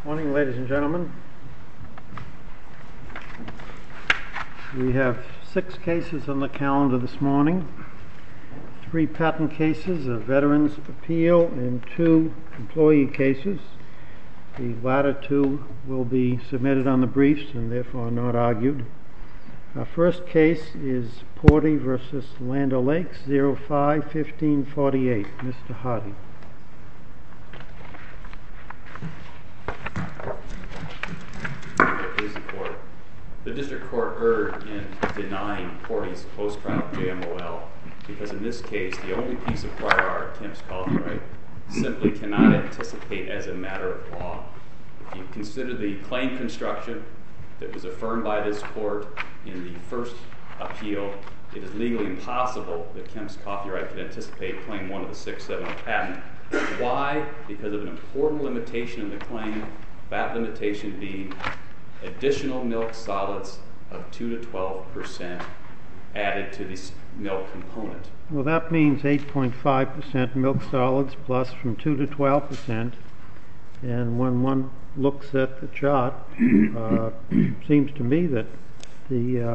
Morning, ladies and gentlemen. We have 6 cases on the calendar this morning. 3 patent cases, a veterans appeal, and 2 employee cases. The latter 2 will be submitted on the briefs and therefore not argued. Our first case is Porty v. Land O'Lakes, 05-1548. Mr. Hardy. The district court erred in denying Porty's post-trial JMOL because in this case the only piece of prior art, Kemp's copyright, simply cannot anticipate as a matter of law. If you consider the claim construction that was affirmed by this court in the first appeal, it is legally impossible that Kemp's copyright could anticipate Claim 1 of the 670 patent. Why? Because of an important limitation in the claim, that limitation being additional milk solids of 2 to 12% added to this milk component. Well, that means 8.5% milk solids plus from 2 to 12%. And when one looks at the chart, it seems to me that the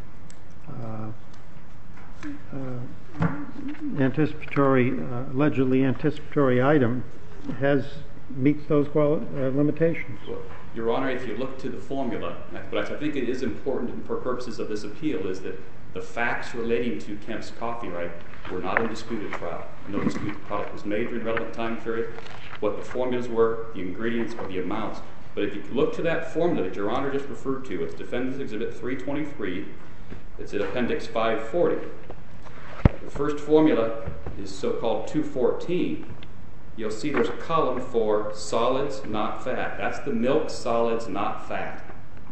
allegedly anticipatory item meets those limitations. Well, Your Honor, if you look to the formula, but I think it is important for purposes of this appeal, is that the facts relating to Kemp's copyright were not in dispute at trial. No dispute the product was made during the relevant time period, what the formulas were, the ingredients, or the amounts. But if you look to that formula that Your Honor just referred to, it's Defendant's Exhibit 323, it's in Appendix 540. The first formula is so-called 214. You'll see there's a column for solids, not fat. That's the milk solids, not fat.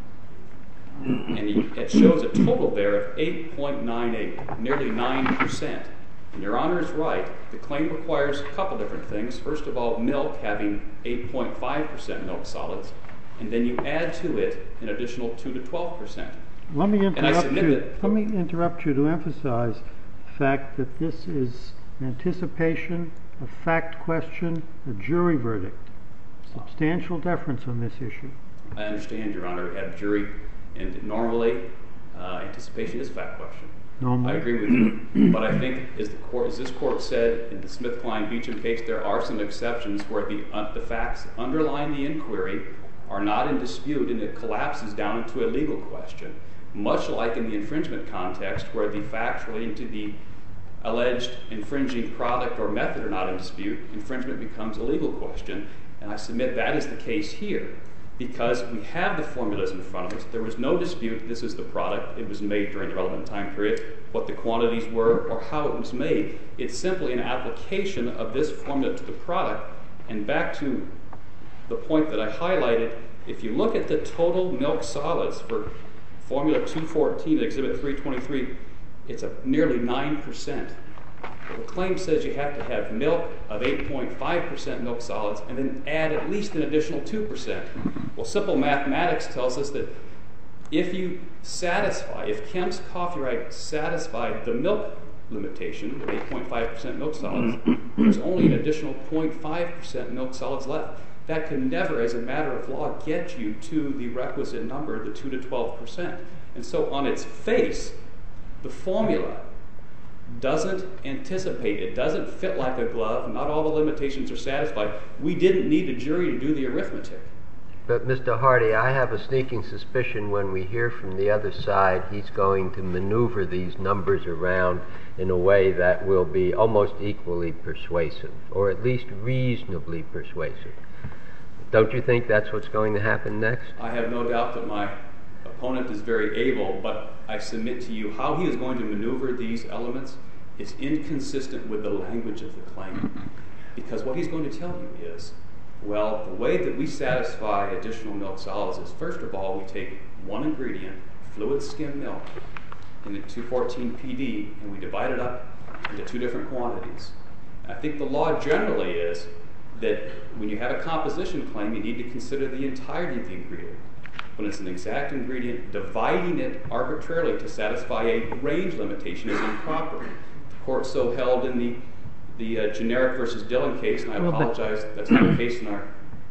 And it shows a total there of 8.98, nearly 9%. And Your Honor is right. The claim requires a couple different things. First of all, milk having 8.5% milk solids, and then you add to it an additional 2 to 12%. Let me interrupt you to emphasize the fact that this is anticipation, a fact question, a jury verdict. Substantial deference on this issue. I understand, Your Honor. We have jury, and normally anticipation is a fact question. Normally. I agree with you. But I think, as this court said in the SmithKline-Beecham case, there are some exceptions where the facts underlying the inquiry are not in dispute and it collapses down into a legal question. Much like in the infringement context where the facts relating to the alleged infringing product or method are not in dispute, infringement becomes a legal question. And I submit that is the case here because we have the formulas in front of us. There was no dispute this is the product. It was made during the relevant time period, what the quantities were or how it was made. It's simply an application of this formula to the product. And back to the point that I highlighted, if you look at the total milk solids for Formula 214 at Exhibit 323, it's nearly 9%. Well, the claim says you have to have milk of 8.5% milk solids and then add at least an additional 2%. Well, simple mathematics tells us that if Kemp's copyright satisfied the milk limitation of 8.5% milk solids, there's only an additional 0.5% milk solids left. That can never, as a matter of law, get you to the requisite number, the 2 to 12%. And so on its face, the formula doesn't anticipate, it doesn't fit like a glove, not all the limitations are satisfied. We didn't need a jury to do the arithmetic. But Mr. Hardy, I have a sneaking suspicion when we hear from the other side, he's going to maneuver these numbers around in a way that will be almost equally persuasive, or at least reasonably persuasive. Don't you think that's what's going to happen next? I have no doubt that my opponent is very able, but I submit to you how he is going to maneuver these elements is inconsistent with the language of the claim. Because what he's going to tell you is, well, the way that we satisfy additional milk solids is, first of all, we take one ingredient, fluid skim milk, in the 214 PD, and we divide it up into 2 different quantities. And I think the law generally is that when you have a composition claim, you need to consider the entirety of the ingredient. When it's an exact ingredient, dividing it arbitrarily to satisfy a range limitation is improper. The court so held in the generic versus Dillon case, and I apologize, that's not the case in our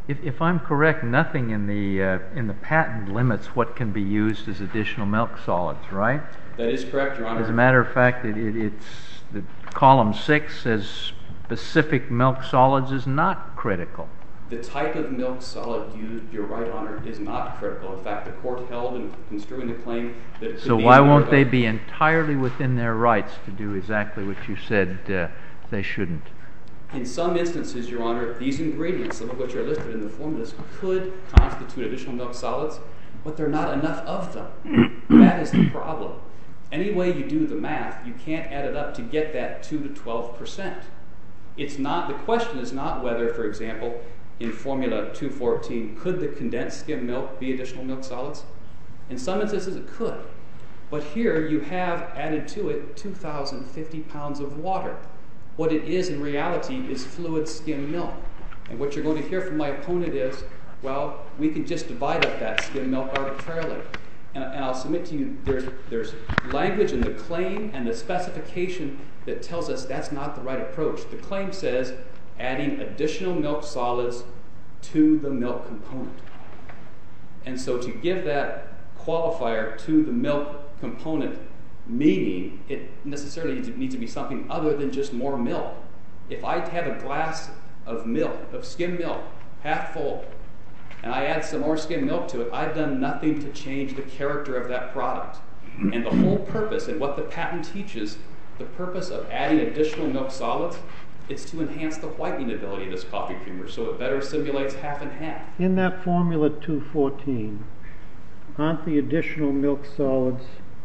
If I'm correct, nothing in the patent limits what can be used as additional milk solids, right? That is correct, Your Honor. As a matter of fact, it's the column 6 says specific milk solids is not critical. The type of milk solid used, Your Right Honor, is not critical. In fact, the court held in construing the claim that it could So be why either won't of they those. be entirely within their rights to do exactly what you said they shouldn't? In some instances, Your Honor, these ingredients, some of which are listed in the formulas, could constitute additional milk solids, but there are not enough of them. That is the problem. Any way you do the math, you can't add it up to get that 2 to 12%. It's not, the question is not whether, for example, in Formula 214, could the condensed skim milk be additional milk solids? In some instances, it could. But here, you have added to it 2,050 pounds of water. What it is in reality is fluid skim milk. And what you're going to hear from my opponent is, well, we can just divide up that skim milk arbitrarily. And I'll submit to you, there's language in the claim and the specification that tells us that's not the right approach. The claim says adding additional milk solids to the milk component. And so to give that qualifier to the milk component meaning, it necessarily needs to be something other than just more milk. If I have a glass of milk, of skim milk, half full, and I add some more skim milk to it, I've done nothing to change the character of that product. And the whole purpose, and what the patent teaches, the purpose of adding additional milk solids, is to enhance the whitening ability of this coffee creamer so it better simulates half and half. In that Formula 214, aren't the additional milk solids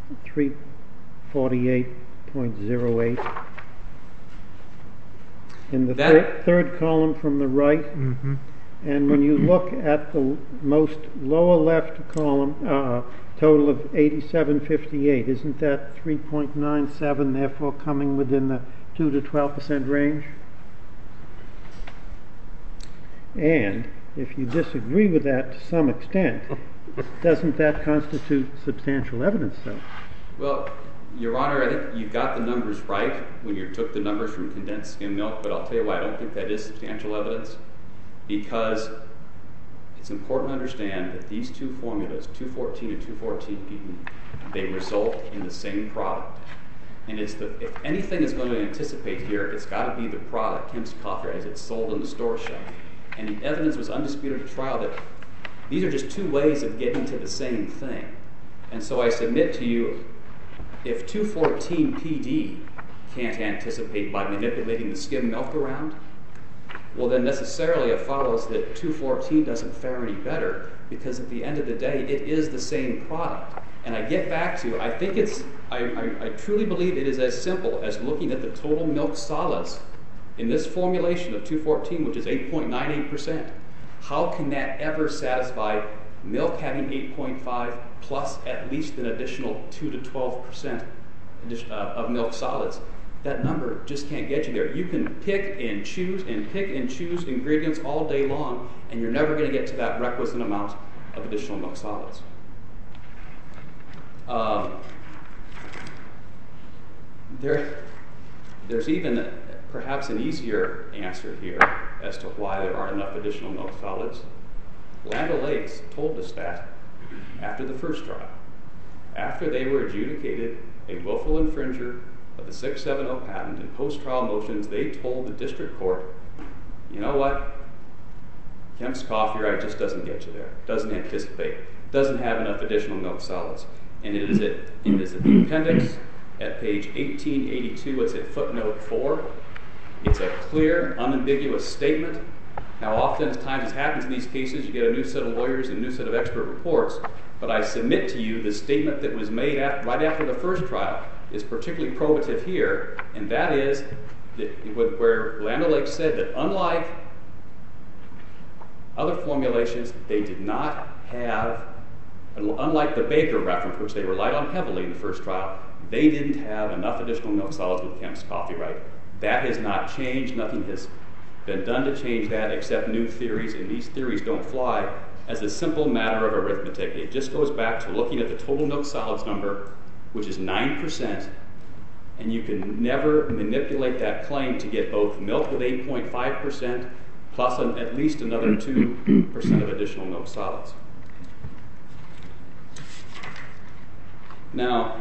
348.08? In the third column from the right? Mm-hmm. And when you look at the most lower left column, total of 8758, isn't that 3.97, therefore coming within the 2 to 12% range? And if you disagree with that to some extent, doesn't that constitute substantial evidence, though? Well, Your Honor, I think you got the numbers right when you took the numbers from condensed skim milk, but I'll tell you why I don't think that is substantial evidence. Because it's important to understand that these two formulas, 214 and 214p, they result in the same product. And if anything is going to anticipate here, it's got to be the product, Kemp's Coffee, as it's sold on the store shelf. And the evidence was undisputed at trial that these are just two ways of getting to the same thing. And so I submit to you, if 214PD can't anticipate by manipulating the skim milk around, well then necessarily it follows that 214 doesn't fare any better, because at the end of the day, it is the same product. And I get back to, I truly believe it is as simple as looking at the total milk solids in this formulation of 214, which is 8.98%. How can that ever satisfy milk having 8.5 plus at least an additional 2 to 12% of milk solids? That number just can't get you there. You can pick and choose ingredients all day long, and you're never going to get to that requisite amount of additional milk solids. There's even perhaps an easier answer here as to why there aren't enough additional milk solids. Land O'Lakes told us that after the first trial. After they were adjudicated a willful infringer of the 670 patent in post-trial motions, they told the district court, you know what, Kemp's Coffee Right just doesn't get you there, doesn't anticipate, doesn't have enough additional milk solids. And it is at the appendix at page 1882, it's at footnote 4. It's a clear, unambiguous statement. Now, oftentimes, as happens in these cases, you get a new set of lawyers and a new set of expert reports, but I submit to you the statement that was made right after the first trial is particularly probative here, and that is that where Land O'Lakes said that unlike other formulations, they did not have, unlike the Baker reference, which they relied on heavily in the first trial, they didn't have enough additional milk solids with Kemp's Coffee Right. That has not changed. Nothing has been done to change that except new theories, and these theories don't fly as a simple matter of arithmetic. It just goes back to looking at the total milk solids number, which is 9%, and you can never manipulate that claim to get both milk with 8.5% plus at least another 2% of additional milk solids. Now,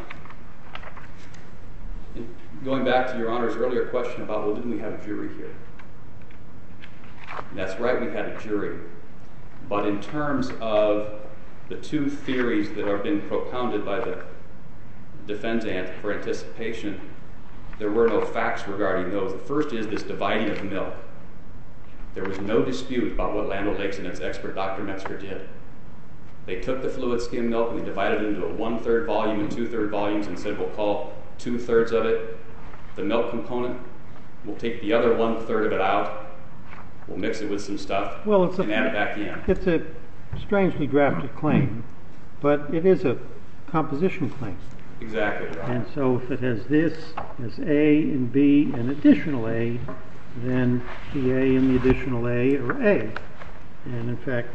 going back to Your Honor's earlier question about, well, didn't we have a jury here? And that's right, we had a jury. But in terms of the two theories that are being propounded by the defendant for anticipation, there were no facts regarding those. The first is this dividing of milk. There was no dispute about what Land O'Lakes and its expert, Dr. Metzger, did. They took the fluid skim milk and they divided it into a 1/3 volume and 2/3 volumes and said, we'll call 2/3 of it the milk component. We'll take the other 1/3 of it out. We'll mix it with some stuff and add it back in. It's a strangely drafted claim, but it is a composition claim. Exactly. And so if it has this as A and B and additional A, then the A and the additional A are A. And in fact,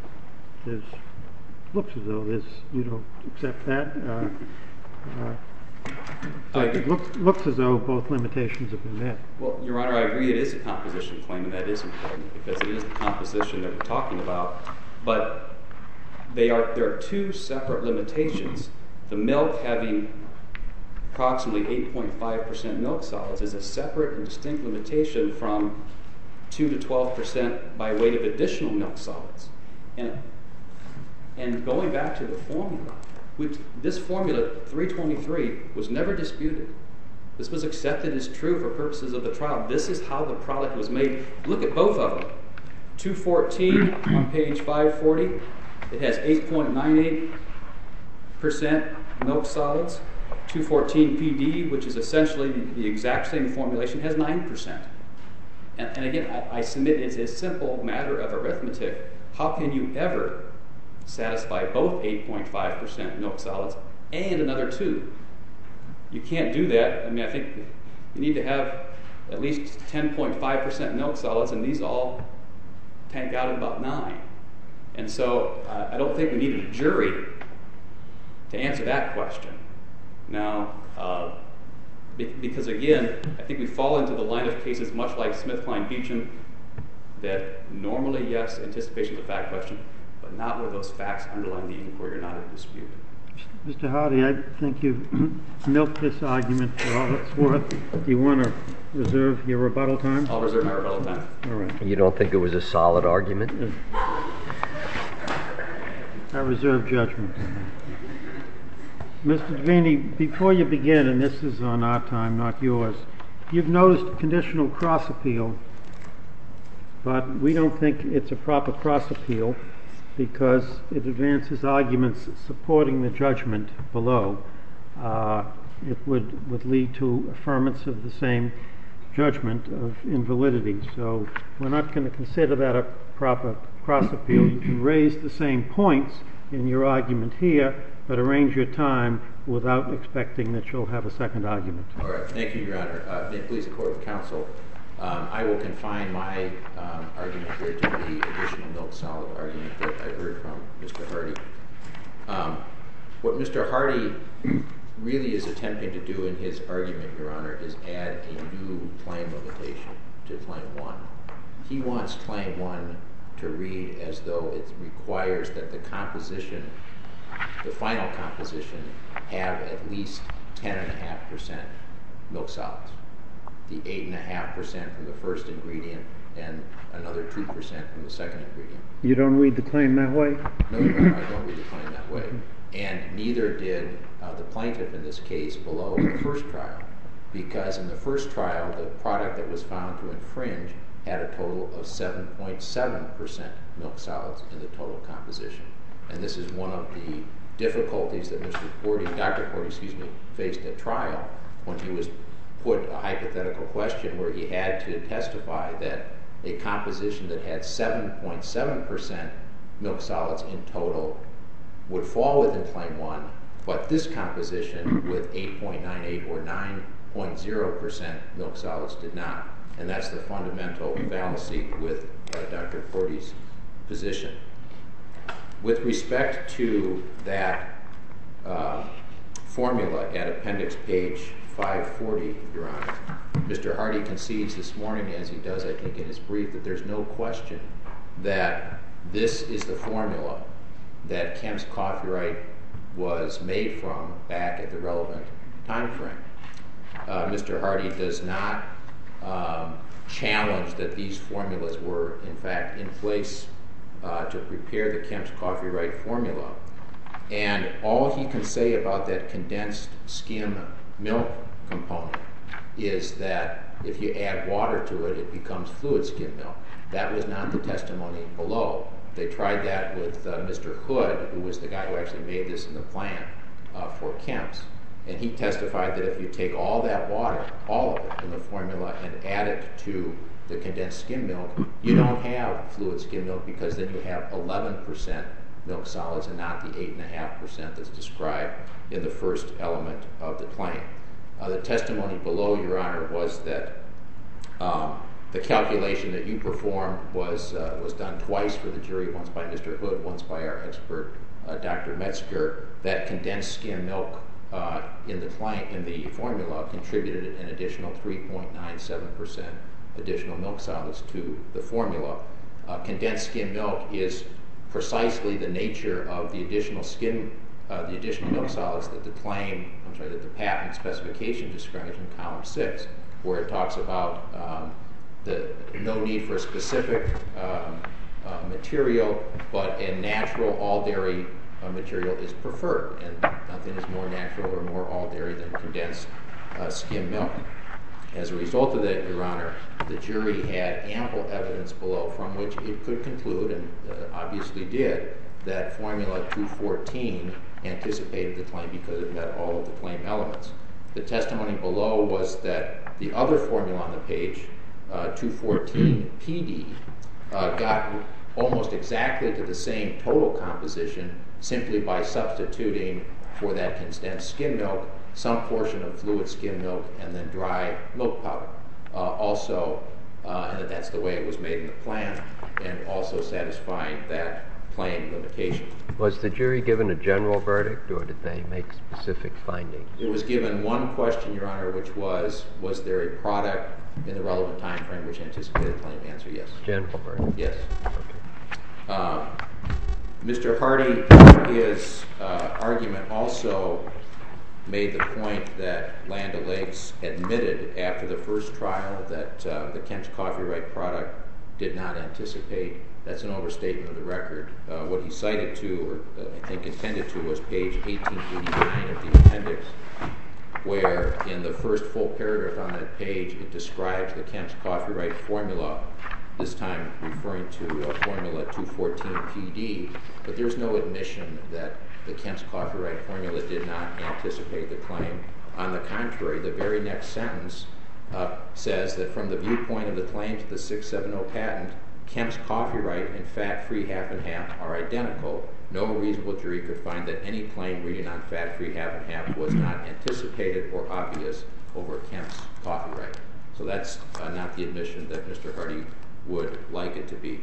looks as though you don't accept that. It looks as though both limitations have been met. Well, Your Honor, I agree it is a composition claim, and that is important because it is the composition that we're talking about. But there are two separate limitations. The milk having approximately 8.5% milk solids is a separate and distinct limitation from 2 to 12% by weight of additional milk solids. And going back to the formula, this formula 323 was never disputed. This was accepted as true for purposes of the trial. This is how the product was made. Look at both of them. 214 on page 540, it has 8.98% milk solids. 214 PD, which is essentially the exact same formulation, has 9%. And again, I submit it's a simple matter of arithmetic. How can you ever satisfy both 8.5% milk solids and another 2? You can't do that. I mean, I think you need to have at least 10.5% milk solids, and these all tank out at about 9. And so I don't think we needed a jury to answer that question. Now, because again, I think we fall into the line of cases much like SmithKline Beecham that normally, yes, anticipation is a fact question, but not where those facts underlying the inquiry are not in dispute. Mr. Hardy, I think you've milked this argument for all it's worth. Do you want to reserve your rebuttal time? I'll reserve my rebuttal time. All right. You don't think it was a solid argument? I reserve judgment. Mr. Devine, before you begin, and this is on our time, not yours, you've noticed conditional cross appeal, but we don't think it's a proper cross appeal because it advances arguments supporting the judgment below. It would lead to affirmance of the same judgment of invalidity. So we're not going to consider that a proper cross appeal. You can raise the same points in your argument here, but arrange your time without expecting that you'll have a second argument. All right. Thank you, Your Honor. May it please the Court of Counsel, I will confine my argument here to the additional milk solid argument that I heard from Mr. Hardy. What Mr. Hardy really is attempting to do in his argument, Your Honor, is add a new claim limitation to Claim 1. He wants Claim 1 to read as though it requires that the composition, the final composition, have at least 10.5% milk solids. The 8.5% from the first ingredient and another 2% from the second ingredient. You don't read the claim that way? No, Your Honor, I don't read the claim that way. And neither did the plaintiff in this case below in the first trial, because in the first trial, the product that was found to infringe had a total of 7.7% milk solids in the total composition. And this is one of the difficulties that Dr. Cordy, faced at trial when he was put a hypothetical question where he had to testify that a composition that had 7.7% milk solids in total would fall within Claim 1, but this composition with 8.98 or 9.0% milk solids did not. And that's the fundamental fallacy with Dr. Cordy's position. With respect to that formula at appendix page 540, Your Honor. Mr. Hardy concedes this morning, as he does, I think, in his brief, that there's no question that this is the formula that Kemp's Coffee Right was made from back at the relevant time frame. Mr. Hardy does not challenge that these formulas were, in fact, in place to prepare the Kemp's Coffee Right formula. And all he can say about that condensed skim milk component is that if you add water to it, it becomes fluid skim milk. That was not the testimony below. They tried that with Mr. Hood, who was the guy who actually made this in the plant for Kemp's. And he testified that if you take all that water, all of it in the formula, and add it to the condensed skim milk, you don't have fluid skim milk, because then you have 11% milk solids and not the 8.5% that's described in the first element of the claim. The testimony below, Your Honor, was that the calculation that you performed was done twice for the jury, once by Mr. Hood, once by our expert, Dr. Metzger. That condensed skim milk in the formula contributed an additional 3.97% additional milk solids to the formula. Condensed skim milk is precisely the nature of the additional milk solids that the patent specification describes in column 6, where it talks about the no need for a specific material, but a natural all-dairy material is preferred, and nothing is more natural or more all-dairy than condensed skim milk. As a result of that, Your Honor, the jury had ample evidence below from which it could conclude, and obviously did, that Formula 214 anticipated the claim because it met all of the claim elements. The testimony below was that the other formula on the page, 214 PD, got almost exactly to the same total composition simply by substituting for that condensed skim milk some portion of fluid skim milk and then dry milk powder. And that's the way it was made in the plant, and also satisfying that claim limitation. Was the jury given a general verdict, or did they make specific findings? It was given one question, Your Honor, which was there a product in the relevant time frame which anticipated the claim? Answer, yes. General verdict? Yes. Okay. Mr. Hardy, his argument also made the point that Land O'Lakes admitted after the first trial that the Kemp's Coffee Right product did not anticipate. That's an overstatement of the record. What he cited to, or I think intended to, was page 1889 of the appendix, where in the first full paragraph on that page it describes the Kemp's Coffee Right formula, this time referring to formula 214 PD, but there's no admission that the Kemp's Coffee Right formula did not anticipate the claim. On the contrary, the very next sentence says that from the viewpoint of the claim to the 670 patent, Kemp's Coffee Right and fat-free half and half are identical. No reasonable jury could find that any claim reading on fat-free half and half was not anticipated or obvious over Kemp's Coffee Right. So that's not the admission that Mr. Hardy would like it to be.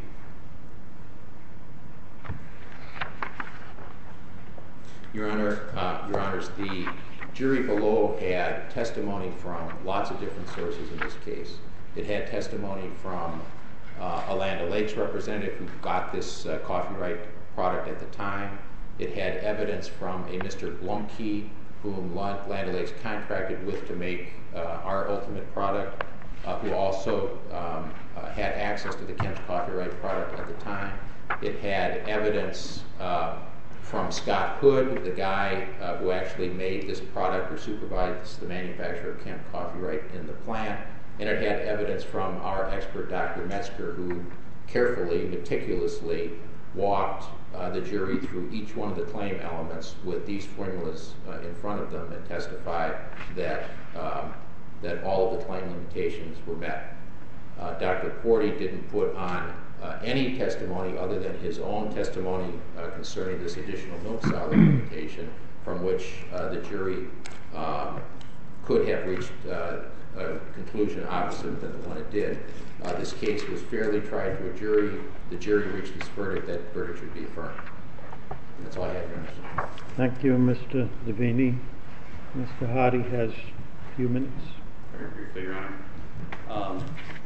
Your Honors, the jury below had testimony from lots of different sources in this case. It had testimony from a Land O'Lakes representative who got this Coffee Right product at the time. It had evidence from a Mr. Blumke, whom Land O'Lakes contracted with to make our ultimate product, who also had access to the Kemp's Coffee Right product at the time. It had evidence from Scott Hood, the guy who actually made this product or supervised the manufacture of Kemp's Coffee Right in the plant. And it had evidence from our expert, Dr. Metzger, who carefully, meticulously walked the jury through each one of the claim elements with these formulas in front of them and testified that all of the claim limitations were met. Dr. Porty didn't put on any testimony other than his own testimony concerning this additional milk solid limitation, from which the jury could have reached a conclusion opposite than the one it did. This case was fairly tried to a jury. The jury reached its verdict. That verdict should be affirmed. And that's all I have, Your Honor. Thank you, Mr. Davini. Mr. Hardy has few minutes. Very briefly, Your Honor.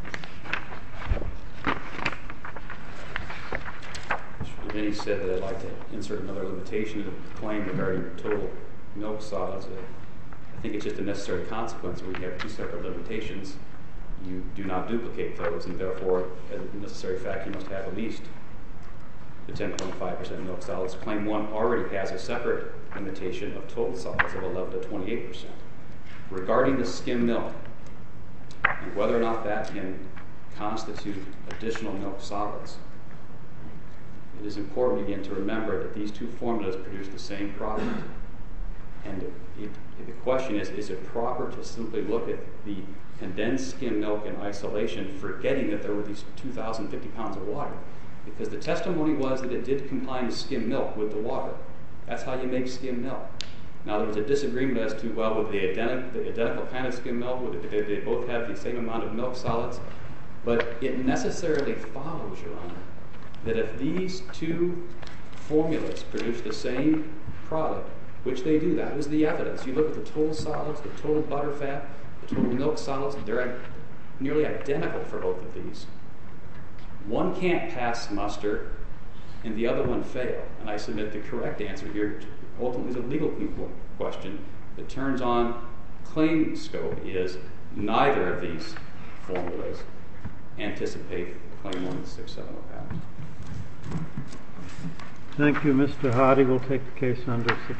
Mr. Vinnie said that I'd like to insert another limitation to the claim regarding total milk solids. I think it's just a necessary consequence. We have two separate limitations. You do not duplicate those, and therefore, as a necessary fact, you must have at least the 10.5% milk solids. Claim 1 already has a separate limitation of total solids of 11 to 28%. Regarding the skim milk, and whether or not that can constitute additional milk solids, it is important again to remember that these two formulas produce the same product. And the question is it proper to simply look at the condensed skim milk in isolation, forgetting that there were these 2,050 pounds of water? Because the testimony was that it did combine skim milk with the water. That's how you make skim milk. Now, there was a disagreement as to, well, with the identical kind of skim milk, did they both have the same amount of milk solids? But it necessarily follows, Your Honor, that if these two formulas produce the same product, which they do, that was the evidence. You look at the total solids, the total butter fat, the total milk solids, they're nearly identical for both of these. One can't pass muster and the other one fail. And I submit the correct answer here ultimately is a legal question that turns on claim scope is neither of these formulas anticipate claim 1 of the 670 patent. Thank you, Mr. Hardy. We'll take the case under